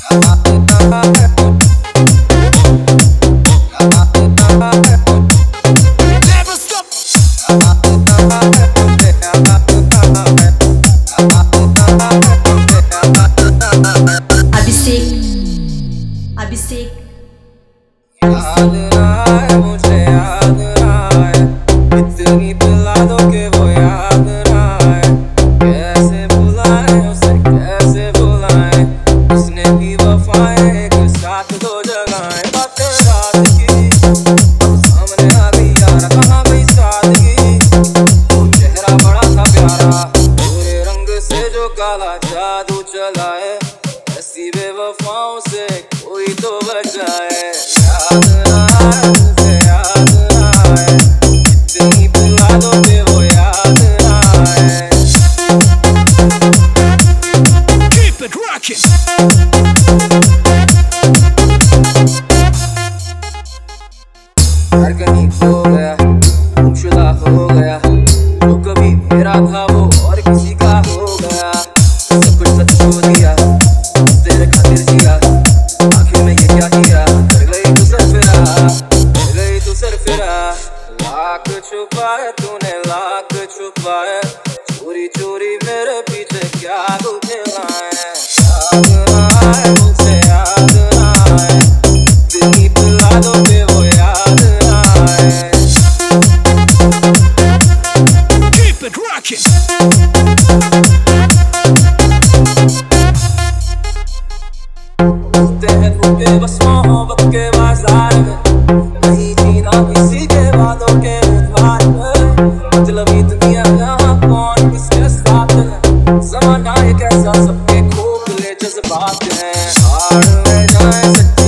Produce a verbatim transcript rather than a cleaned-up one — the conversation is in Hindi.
अभिषेक अभिषेक याद ना आए मुझे, याद ना आए, इतनी पिला दो कि वो याद ना आए। कैसे भुलाए उसे, कैसे भुलाए, उसने की वफाएं एक साथ दो जगहें। बातें रात की अब सामने आ गई यार, कहाँ गई सादगी, वो चेहरा बड़ा था प्यारा, पूरे रंग से जो काला जादू चलाए, ऐसी बेवफाओं से कोई तो बचाए। याद ना आए मुझे, याद ना आए, इतनी पिला दो कि वो याद ना आए। Keep it rocking. हर कहीं खो गया, गुमशुदा हो गया, जो कभी मेरा था वो और किसी का हो गया। सब कुछ सच खो दिया, तेरे खातिर जिया, आखिर में ये क्या किया, कर गई तू सरफिरा, कर गई तू सरफिरा। लाख छुपाए तूने, लाख छुपाए, चोरी चोरी मेरे पीछे क्या तू खेला है। याद ना आए मुझे, याद ना आए, इतनी पिला दो कि वो याद ना आए। Keep it rocking. बोलते हैं धोखे बस मोहब्बत के बाजार में, नहीं जीना किसी के वादों के उधार में। मतलब ये दुनिया यहाँ कौन किसके साथ है, जमाना एक ऐसा सबके खोखले जज्बात हैं। हार में जाए सच्ची